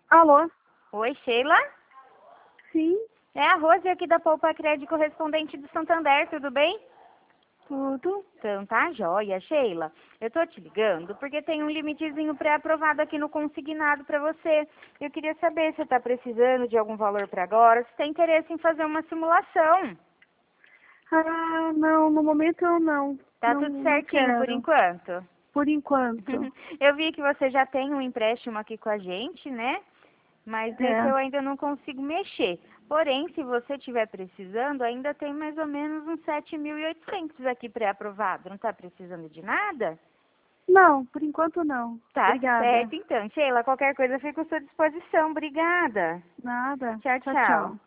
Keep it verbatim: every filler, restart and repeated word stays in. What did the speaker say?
Alô? Oi, Sheila? Sim, É a Rose aqui da Poupa Crédito correspondente do Santander, tudo bem? tudo. Então tá joia, Sheila. Eu tô te ligando porque tem um limitezinho pré-aprovado aqui no consignado para você. Eu queria saber se você tá precisando de algum valor para agora, se tem interesse em fazer uma simulação. Ah, não, no momento eu não. Tá Não, tudo não certinho por quero. enquanto? Por enquanto. Eu vi que você já tem um empréstimo aqui com a gente, né? Mas nesse É. eu ainda não consigo mexer. Porém, se você estiver precisando, ainda tem mais ou menos uns sete mil e oitocentos aqui pré-aprovado. Não está precisando de nada? Não, por enquanto não. Tá Obrigada. certo, então. Sheila, qualquer coisa fica à sua disposição. Obrigada. Nada. Tchau, Tchau, tchau. tchau.